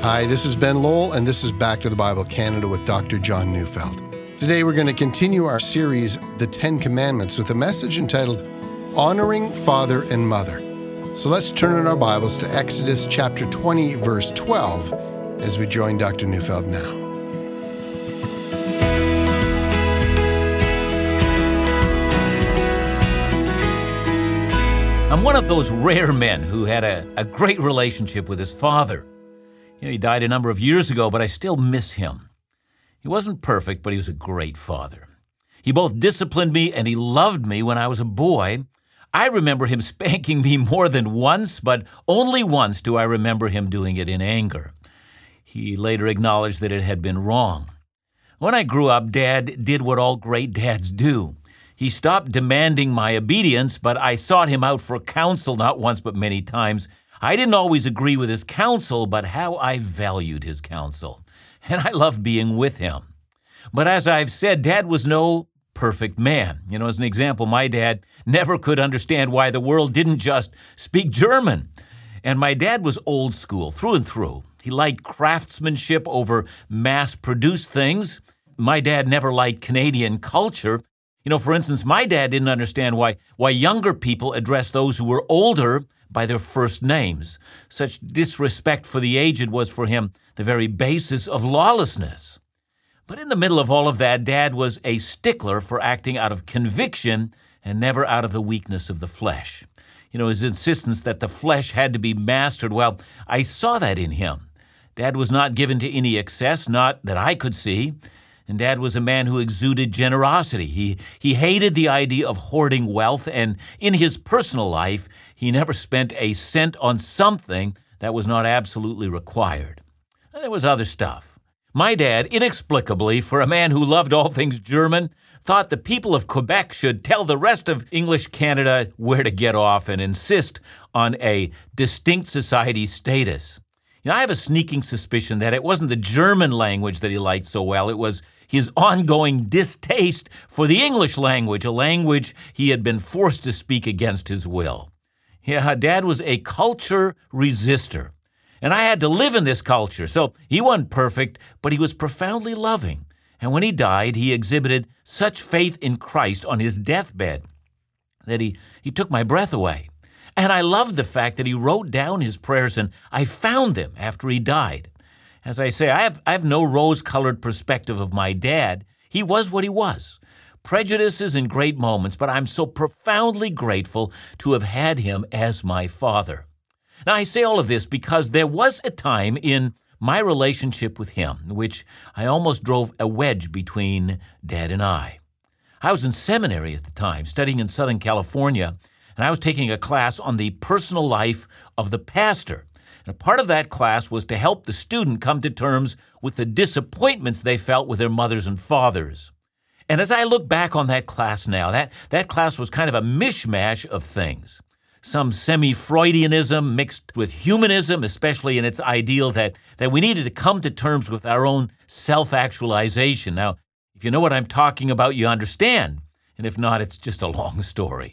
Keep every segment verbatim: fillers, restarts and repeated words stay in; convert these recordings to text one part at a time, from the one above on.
Hi, this is Ben Lowell, and this is Back to the Bible Canada with Doctor John Neufeld. Today we're going to continue our series, The Ten Commandments, with a message entitled, Honoring Father and Mother. So let's turn in our Bibles to Exodus chapter twenty, verse twelve, as we join Doctor Neufeld now. I'm one of those rare men who had a, a great relationship with his father. You know, he died a number of years ago, but I still miss him. He wasn't perfect, but he was a great father. He both disciplined me and he loved me when I was a boy. I remember him spanking me more than once, but only once do I remember him doing it in anger. He later acknowledged that it had been wrong. When I grew up, Dad did what all great dads do. He stopped demanding my obedience, but I sought him out for counsel not once but many times. I didn't always agree with his counsel, but how I valued his counsel. And I loved being with him. But as I've said, Dad was no perfect man. You know, as an example, my dad never could understand why the world didn't just speak German. And my dad was old school, through and through. He liked craftsmanship over mass-produced things. My dad never liked Canadian culture. You know, for instance, my dad didn't understand why, why younger people addressed those who were older by their first names. Such disrespect for the aged was for him the very basis of lawlessness. But in the middle of all of that, Dad was a stickler for acting out of conviction and never out of the weakness of the flesh. You know, his insistence that the flesh had to be mastered, well, I saw that in him. Dad was not given to any excess, not that I could see. And Dad was a man who exuded generosity. He, he hated the idea of hoarding wealth, and in his personal life, he never spent a cent on something that was not absolutely required. And there was other stuff. My dad, inexplicably, for a man who loved all things German, thought the people of Quebec should tell the rest of English Canada where to get off and insist on a distinct society status. You know, I have a sneaking suspicion that it wasn't the German language that he liked so well, it was his ongoing distaste for the English language, a language he had been forced to speak against his will. Yeah, Dad was a culture resistor, and I had to live in this culture, so he wasn't perfect, but he was profoundly loving. And when he died, he exhibited such faith in Christ on his deathbed that he, he took my breath away. And I loved the fact that he wrote down his prayers, and I found them after he died. As I say, I have, I have no rose-colored perspective of my dad. He was what he was. Prejudices in great moments, but I'm so profoundly grateful to have had him as my father. Now, I say all of this because there was a time in my relationship with him which I almost drove a wedge between Dad and I. I was in seminary at the time, studying in Southern California, and I was taking a class on the personal life of the pastor. And part of that class was to help the student come to terms with the disappointments they felt with their mothers and fathers. And as I look back on that class now, that, that class was kind of a mishmash of things. Some semi-Freudianism mixed with humanism, especially in its ideal that, that we needed to come to terms with our own self-actualization. Now, if you know what I'm talking about, you understand. And if not, it's just a long story.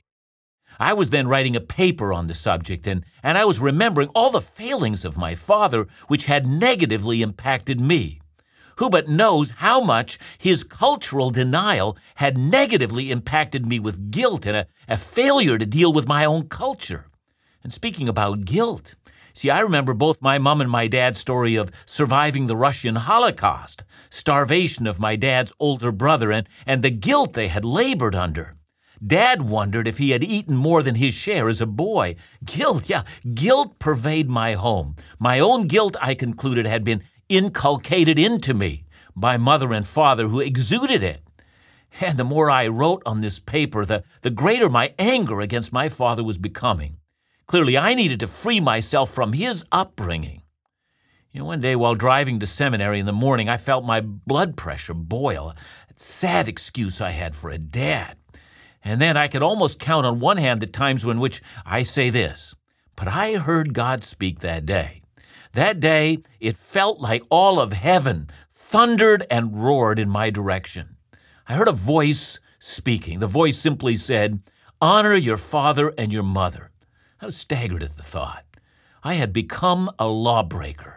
I was then writing a paper on the subject, and, and I was remembering all the failings of my father, which had negatively impacted me. Who but knows how much his cultural denial had negatively impacted me with guilt and a, a failure to deal with my own culture. And speaking about guilt, see, I remember both my mom and my dad's story of surviving the Russian Holocaust, starvation of my dad's older brother, and, and the guilt they had labored under. Dad wondered if he had eaten more than his share as a boy. Guilt, yeah, guilt pervaded my home. My own guilt, I concluded, had been inculcated into me by mother and father who exuded it. And the more I wrote on this paper, the, the greater my anger against my father was becoming. Clearly, I needed to free myself from his upbringing. You know, one day while driving to seminary in the morning, I felt my blood pressure boil. A sad excuse I had for a dad. And then I could almost count on one hand the times in which I say this, but I heard God speak that day. That day, it felt like all of heaven thundered and roared in my direction. I heard a voice speaking. The voice simply said, "Honor your father and your mother." I was staggered at the thought. I had become a lawbreaker.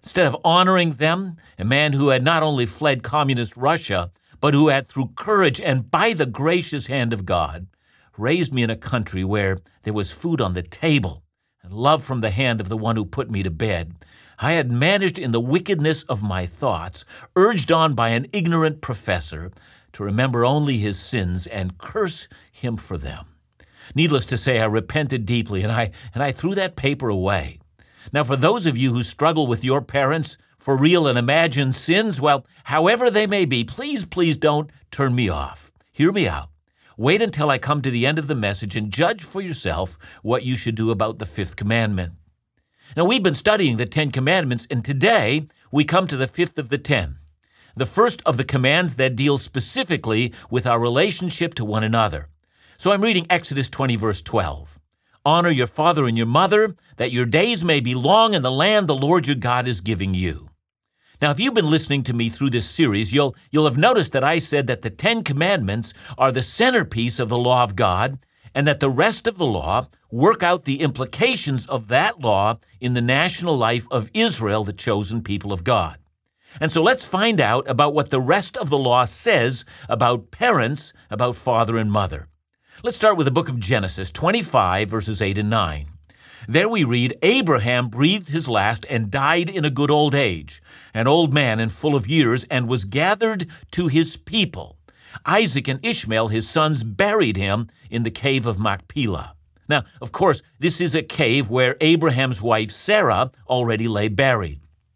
Instead of honoring them, a man who had not only fled communist Russia, but who had, through courage and by the gracious hand of God, raised me in a country where there was food on the table and love from the hand of the one who put me to bed, I had managed in the wickedness of my thoughts, urged on by an ignorant professor, to remember only his sins and curse him for them. Needless to say, I repented deeply, and I and I threw that paper away. Now, for those of you who struggle with your parents for real and imagined sins, well, however they may be, please, please don't turn me off. Hear me out. Wait until I come to the end of the message and judge for yourself what you should do about the fifth commandment. Now, we've been studying the Ten Commandments, and today we come to the fifth of the ten, the first of the commands that deals specifically with our relationship to one another. So I'm reading Exodus twenty, verse twelve. Honor your father and your mother, that your days may be long in the land the Lord your God is giving you. Now, if you've been listening to me through this series, you'll, you'll have noticed that I said that the Ten Commandments are the centerpiece of the law of God, and that the rest of the law work out the implications of that law in the national life of Israel, the chosen people of God. And so let's find out about what the rest of the law says about parents, about father and mother. Let's start with the book of Genesis, twenty-five, verses eight and nine. There we read, Abraham breathed his last and died in a good old age, an old man and full of years, and was gathered to his people. Isaac and Ishmael, his sons, buried him in the cave of Machpelah. Now, of course, this is a cave where Abraham's wife Sarah already lay buried.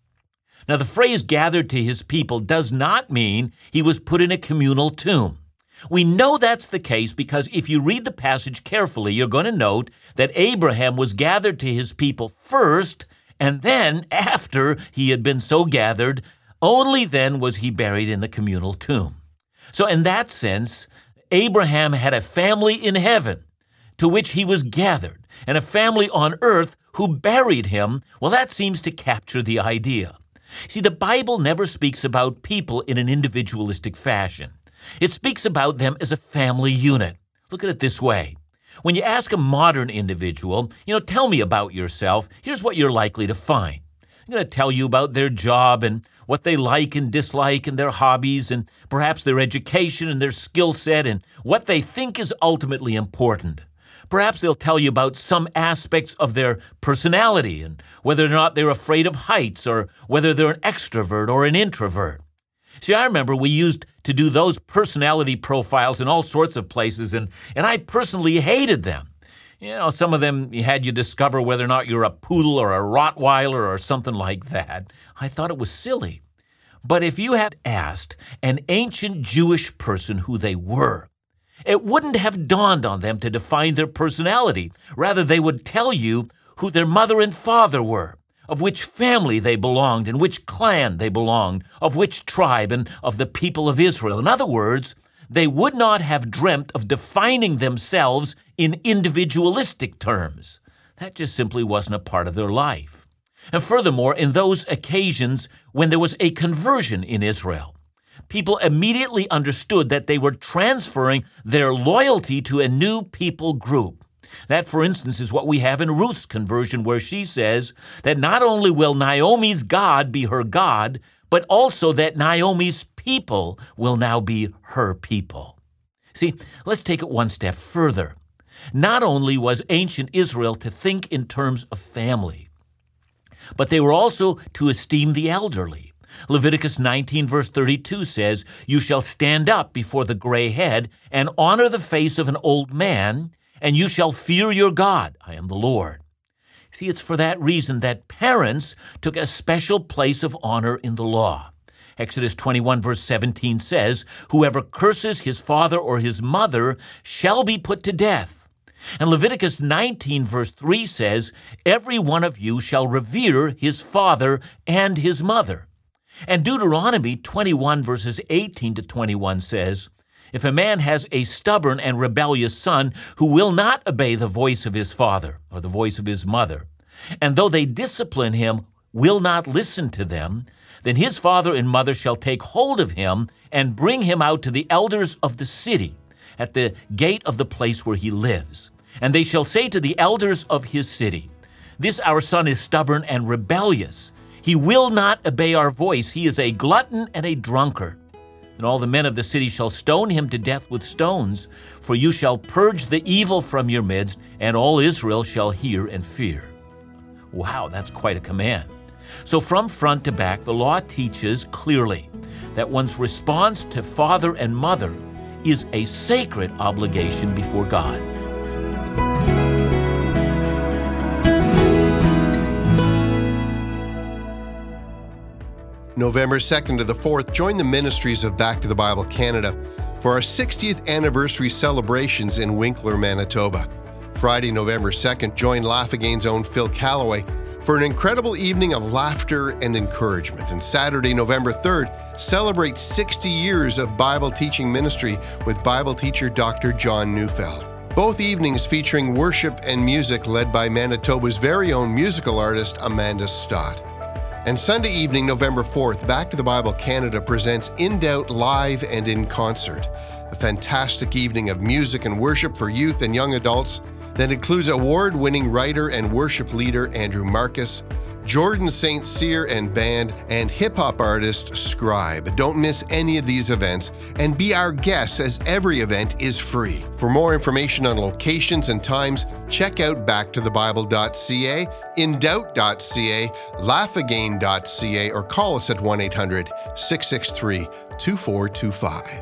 Now, the phrase gathered to his people does not mean he was put in a communal tomb. We know that's the case because if you read the passage carefully, you're going to note that Abraham was gathered to his people first, and then after he had been so gathered, only then was he buried in the communal tomb. So in that sense, Abraham had a family in heaven to which he was gathered, and a family on earth who buried him. Well, that seems to capture the idea. See, the Bible never speaks about people in an individualistic fashion. It speaks about them as a family unit. Look at it this way. When you ask a modern individual, you know, tell me about yourself, here's what you're likely to find. I'm going to tell you about their job and what they like and dislike and their hobbies and perhaps their education and their skill set and what they think is ultimately important. Perhaps they'll tell you about some aspects of their personality and whether or not they're afraid of heights or whether they're an extrovert or an introvert. See, I remember we used to do those personality profiles in all sorts of places, and, and I personally hated them. You know, some of them had you discover whether or not you're a poodle or a Rottweiler or something like that. I thought it was silly. But if you had asked an ancient Jewish person who they were, it wouldn't have dawned on them to define their personality. Rather, they would tell you who their mother and father were, of which family they belonged, and which clan they belonged, of which tribe, and of the people of Israel. In other words, they would not have dreamt of defining themselves in individualistic terms. That just simply wasn't a part of their life. And furthermore, in those occasions when there was a conversion in Israel, people immediately understood that they were transferring their loyalty to a new people group. That, for instance, is what we have in Ruth's conversion, where she says that not only will Naomi's God be her God, but also that Naomi's people will now be her people. See, let's take it one step further. Not only was ancient Israel to think in terms of family, but they were also to esteem the elderly. Leviticus nineteen, verse thirty-two says, "You shall stand up before the gray head and honor the face of an old man, and you shall fear your God. I am the Lord." See, it's for that reason that parents took a special place of honor in the law. Exodus twenty-one, verse seventeen says, "Whoever curses his father or his mother shall be put to death." And Leviticus nineteen, verse three says, "Every one of you shall revere his father and his mother." And Deuteronomy twenty-one, verses eighteen to twenty-one says, "If a man has a stubborn and rebellious son who will not obey the voice of his father or the voice of his mother, and though they discipline him, will not listen to them, then his father and mother shall take hold of him and bring him out to the elders of the city at the gate of the place where he lives. And they shall say to the elders of his city, 'This our son is stubborn and rebellious. He will not obey our voice. He is a glutton and a drunkard. And all the men of the city shall stone him to death with stones, for you shall purge the evil from your midst, and all Israel shall hear and fear. Wow, that's quite a command. So from front to back, the law teaches clearly that one's response to father and mother is a sacred obligation before God. November second to the fourth, join the ministries of Back to the Bible Canada for our sixtieth anniversary celebrations in Winkler, Manitoba. Friday, November second, join Laugh Again's own Phil Callaway for an incredible evening of laughter and encouragement. And Saturday, November third, celebrate sixty years of Bible teaching ministry with Bible teacher Doctor John Neufeld. Both evenings featuring worship and music led by Manitoba's very own musical artist Amanda Stott. And Sunday evening, November fourth, Back to the Bible Canada presents In Doubt Live and in Concert, a fantastic evening of music and worship for youth and young adults that includes award-winning writer and worship leader Andrew Marcus, Jordan Saint Cyr and band, and hip-hop artist Scribe. Don't miss any of these events and be our guest, as every event is free. For more information on locations and times, check out back to the bible dot c a, in doubt dot c a, laugh again dot c a, or call us at one eight hundred, six six three, two four two five.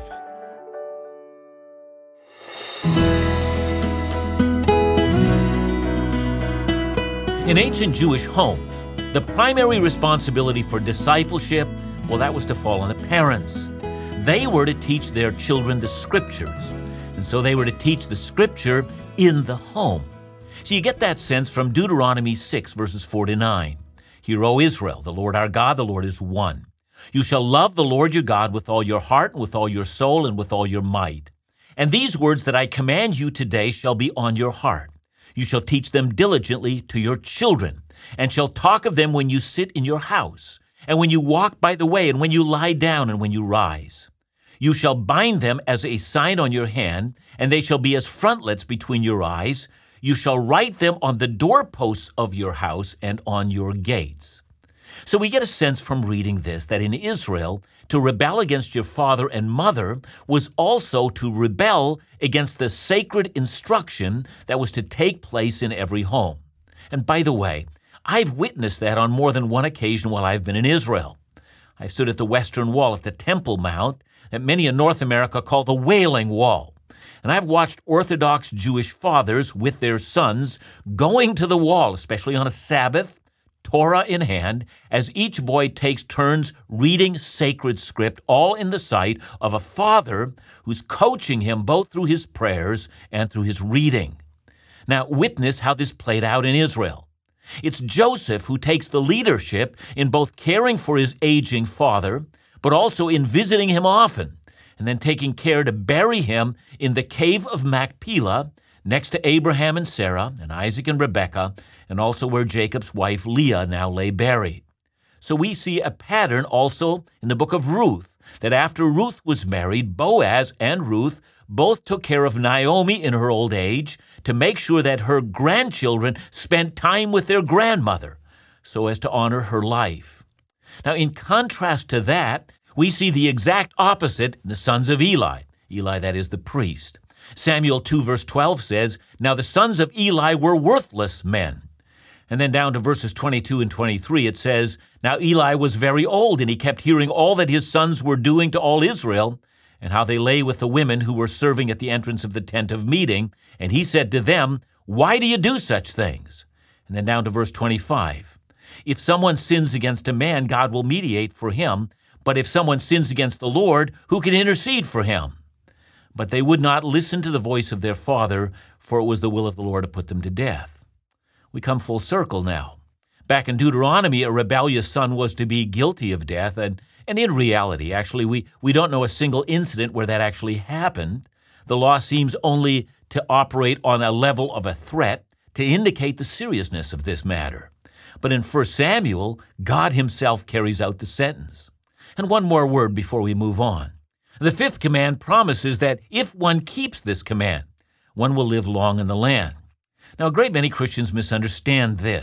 In ancient Jewish homes, the primary responsibility for discipleship, well, that was to fall on the parents. They were to teach their children the scriptures, and so they were to teach the scripture in the home. So you get that sense from Deuteronomy six, verses four to nine. Hear, O Israel, the Lord our God, the Lord is one. You shall love the Lord your God with all your heart, and with all your soul, and with all your might. And these words that I command you today shall be on your heart. You shall teach them diligently to your children, and shall talk of them when you sit in your house, and when you walk by the way, and when you lie down, and when you rise. You shall bind them as a sign on your hand, and they shall be as frontlets between your eyes. You shall write them on the doorposts of your house and on your gates. So we get a sense from reading this that in Israel, to rebel against your father and mother was also to rebel against the sacred instruction that was to take place in every home. And by the way, I've witnessed that on more than one occasion while I've been in Israel. I stood at the Western Wall at the Temple Mount that many in North America call the Wailing Wall. And I've watched Orthodox Jewish fathers with their sons going to the wall, especially on a Sabbath, Torah in hand, as each boy takes turns reading sacred script, all in the sight of a father who's coaching him both through his prayers and through his reading. Now, witness how this played out in Israel. It's Joseph who takes the leadership in both caring for his aging father, but also in visiting him often, and then taking care to bury him in the cave of Machpelah, next to Abraham and Sarah, and Isaac and Rebekah, and also where Jacob's wife Leah now lay buried. So we see a pattern also in the book of Ruth, that after Ruth was married, Boaz and Ruth both took care of Naomi in her old age to make sure that her grandchildren spent time with their grandmother, so as to honor her life. Now, in contrast to that, we see the exact opposite in the sons of Eli. Eli, that is the priest. Samuel two, verse twelve says, Now the sons of Eli were worthless men. And then down to verses twenty-two and twenty-three, it says, Now Eli was very old, and he kept hearing all that his sons were doing to all Israel, and how they lay with the women who were serving at the entrance of the tent of meeting. And he said to them, Why do you do such things? And then down to verse twenty-five, If someone sins against a man, God will mediate for him. But if someone sins against the Lord, who can intercede for him? But they would not listen to the voice of their father, for it was the will of the Lord to put them to death. We come full circle now. Back in Deuteronomy, a rebellious son was to be guilty of death, and, and in reality, actually, we, we don't know a single incident where that actually happened. The law seems only to operate on a level of a threat to indicate the seriousness of this matter. But in First Samuel, God himself carries out the sentence. And one more word before we move on. The fifth command promises that if one keeps this command, one will live long in the land. Now, a great many Christians misunderstand this.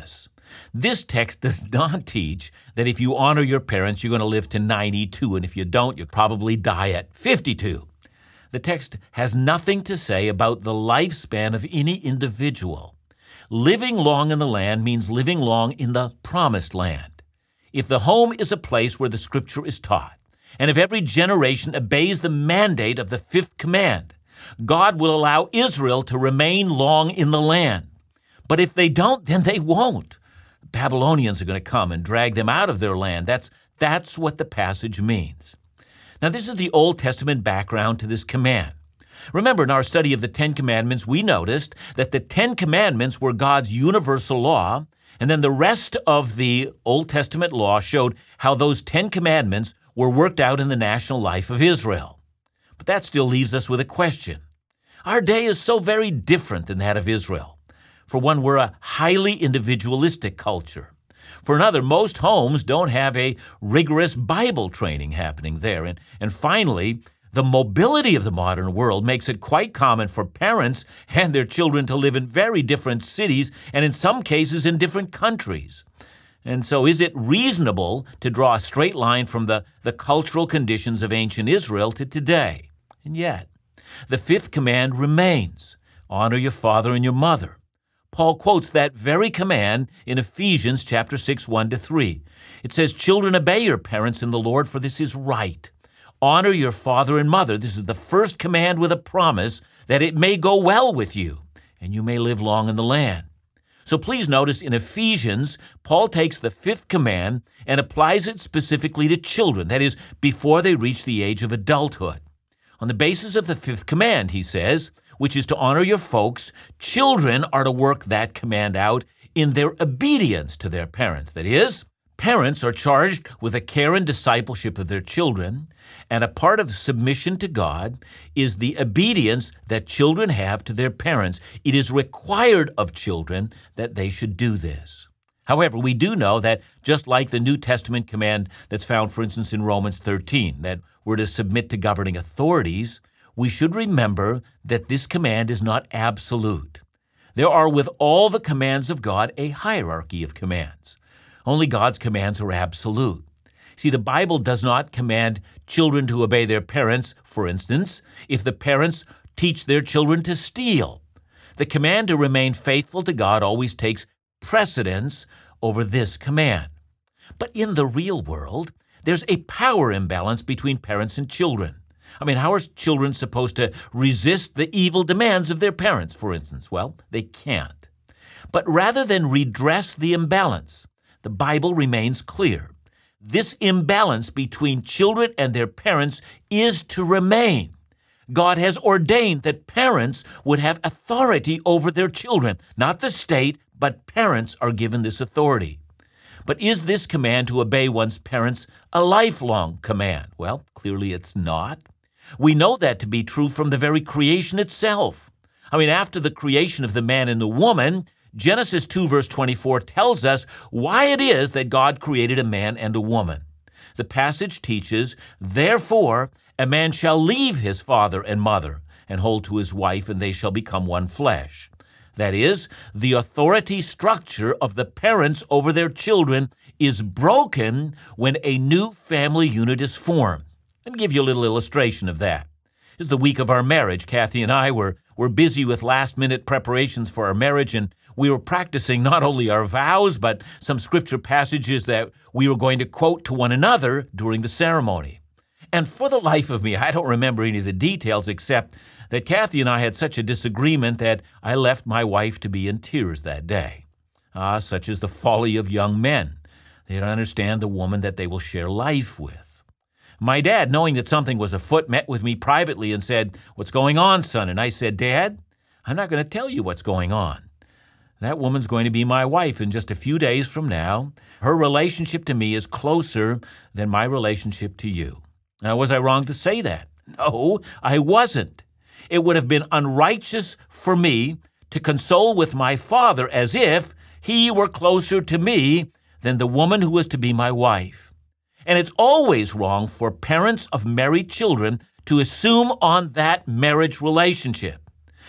This text does not teach that if you honor your parents, you're going to live to ninety-two, and if you don't, you'll probably die at fifty-two. The text has nothing to say about the lifespan of any individual. Living long in the land means living long in the promised land. If the home is a place where the Scripture is taught, and if every generation obeys the mandate of the fifth command, God will allow Israel to remain long in the land. But if they don't, then they won't. The Babylonians are going to come and drag them out of their land. That's, that's what the passage means. Now, this is the Old Testament background to this command. Remember, in our study of the Ten Commandments, we noticed that the Ten Commandments were God's universal law, and then the rest of the Old Testament law showed how those Ten Commandments were worked out in the national life of Israel. But that still leaves us with a question. Our day is so very different than that of Israel. For one, we're a highly individualistic culture. For another, most homes don't have a rigorous Bible training happening there. And, and finally, the mobility of the modern world makes it quite common for parents and their children to live in very different cities and in some cases in different countries. And so is it reasonable to draw a straight line from the, the cultural conditions of ancient Israel to today? And yet, the fifth command remains, honor your father and your mother. Paul quotes that very command in Ephesians chapter six, one to three. It says, children, obey your parents in the Lord, for this is right. Honor your father and mother. This is the first command with a promise that it may go well with you, and you may live long in the land. So please notice in Ephesians, Paul takes the fifth command and applies it specifically to children, that is, before they reach the age of adulthood. On the basis of the fifth command, he says, which is to honor your folks, children are to work that command out in their obedience to their parents. That is, parents are charged with the care and discipleship of their children, and a part of submission to God is the obedience that children have to their parents. It is required of children that they should do this. However, we do know that just like the New Testament command that's found, for instance, in Romans thirteen, that we're to submit to governing authorities, we should remember that this command is not absolute. There are, with all the commands of God, a hierarchy of commands. Only God's commands are absolute. See, the Bible does not command children to obey their parents, for instance, if the parents teach their children to steal. The command to remain faithful to God always takes precedence over this command. But in the real world, there's a power imbalance between parents and children. I mean, how are children supposed to resist the evil demands of their parents, for instance? Well, they can't. But rather than redress the imbalance, the Bible remains clear. This imbalance between children and their parents is to remain. God has ordained that parents would have authority over their children. Not the state, but parents are given this authority. But is this command to obey one's parents a lifelong command? Well, clearly it's not. We know that to be true from the very creation itself. I mean, after the creation of the man and the woman, Genesis two verse twenty-four tells us why it is that God created a man and a woman. The passage teaches, therefore, a man shall leave his father and mother and hold to his wife, and they shall become one flesh. That is, the authority structure of the parents over their children is broken when a new family unit is formed. Let me give you a little illustration of that. This is the week of our marriage. Kathy and I were, were busy with last-minute preparations for our marriage, and we were practicing not only our vows, but some scripture passages that we were going to quote to one another during the ceremony. And for the life of me, I don't remember any of the details except that Kathy and I had such a disagreement that I left my wife to be in tears that day. Ah, such is the folly of young men. They don't understand the woman that they will share life with. My dad, knowing that something was afoot, met with me privately and said, "What's going on, son?" And I said, "Dad, I'm not going to tell you what's going on. That woman's going to be my wife in just a few days from now. Her relationship to me is closer than my relationship to you." Now, was I wrong to say that? No, I wasn't. It would have been unrighteous for me to console with my father as if he were closer to me than the woman who was to be my wife. And it's always wrong for parents of married children to assume on that marriage relationship.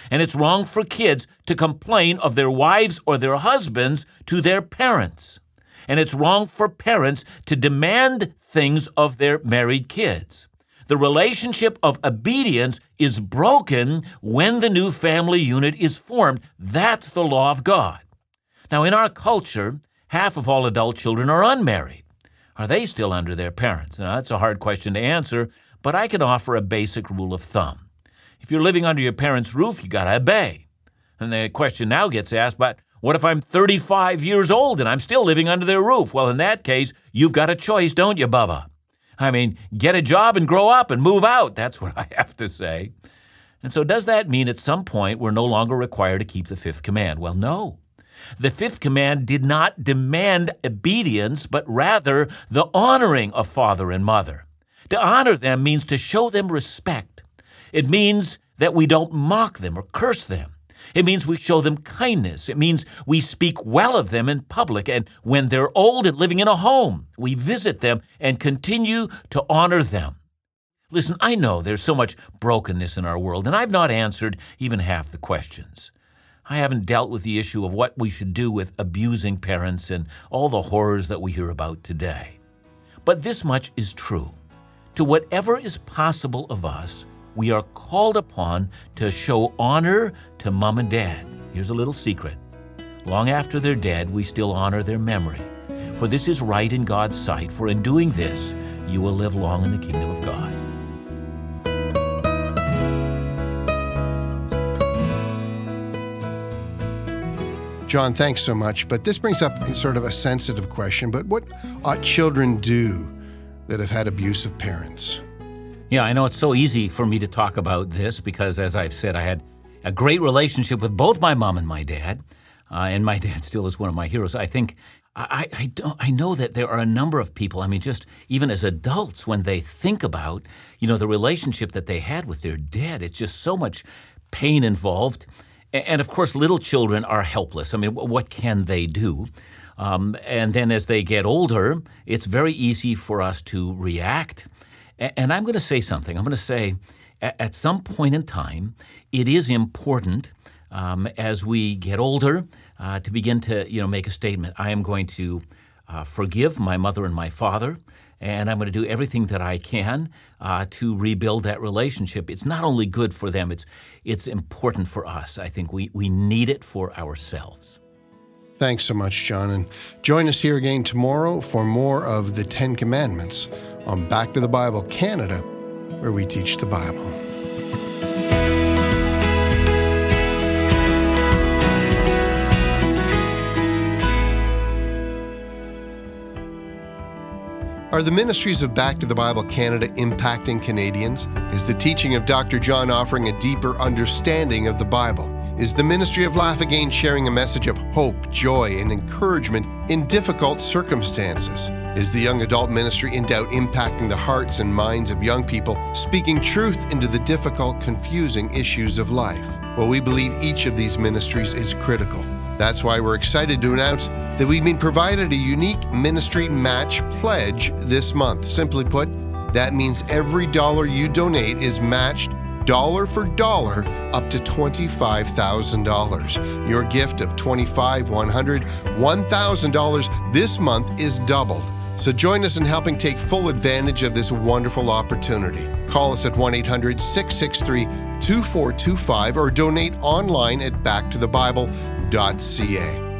And it's wrong for kids to complain of their wives or their husbands to their parents. And it's wrong for parents to demand things of their married kids. The relationship of obedience is broken when the new family unit is formed. That's the law of God. Now, in our culture, half of all adult children are unmarried. Are they still under their parents? Now, that's a hard question to answer, but I can offer a basic rule of thumb. If you're living under your parents' roof, you got to obey. And the question now gets asked, but what if I'm thirty-five years old and I'm still living under their roof? Well, in that case, you've got a choice, don't you, Bubba? I mean, get a job and grow up and move out. That's what I have to say. And so does that mean at some point we're no longer required to keep the fifth command? Well, no. The fifth command did not demand obedience, but rather the honoring of father and mother. To honor them means to show them respect. It means that we don't mock them or curse them. It means we show them kindness. It means we speak well of them in public. And when they're old and living in a home, we visit them and continue to honor them. Listen, I know there's so much brokenness in our world, and I've not answered even half the questions. I haven't dealt with the issue of what we should do with abusing parents and all the horrors that we hear about today. But this much is true. To whatever is possible of us, we are called upon to show honor to mom and dad. Here's a little secret. Long after they're dead, we still honor their memory. For this is right in God's sight, for in doing this, you will live long in the kingdom of God. John, thanks so much. But this brings up sort of a sensitive question, but what ought children do that have had abusive parents? Yeah, I know it's so easy for me to talk about this because, as I've said, I had a great relationship with both my mom and my dad, uh, and my dad still is one of my heroes. I think I, I, don't, I know that there are a number of people, I mean, just even as adults, when they think about, you know, the relationship that they had with their dad, it's just so much pain involved. And, and of course, little children are helpless. I mean, what can they do? Um, and then as they get older, it's very easy for us to react. And I'm going to say something. I'm going to say at some point in time, it is important um, as we get older uh, to begin to, you know, make a statement. I am going to uh, forgive my mother and my father, and I'm going to do everything that I can uh, to rebuild that relationship. It's not only good for them, it's it's important for us. I think we, we need it for ourselves. Thanks so much, John. And join us here again tomorrow for more of the Ten Commandments on Back to the Bible Canada, where we teach the Bible. Are the ministries of Back to the Bible Canada impacting Canadians? Is the teaching of Doctor John offering a deeper understanding of the Bible? Is the ministry of Laugh Again sharing a message of hope, joy, and encouragement in difficult circumstances? Is the young adult ministry in doubt impacting the hearts and minds of young people, speaking truth into the difficult, confusing issues of life? Well, we believe each of these ministries is critical. That's why we're excited to announce that we've been provided a unique ministry match pledge this month. Simply put, that means every dollar you donate is matched dollar for dollar up to twenty-five thousand dollars. Your gift of twenty-five thousand, one hundred dollars, one thousand dollars this month is doubled. So join us in helping take full advantage of this wonderful opportunity. Call us at one eight hundred, six six three, two four two five or donate online at back to the bible dot c a.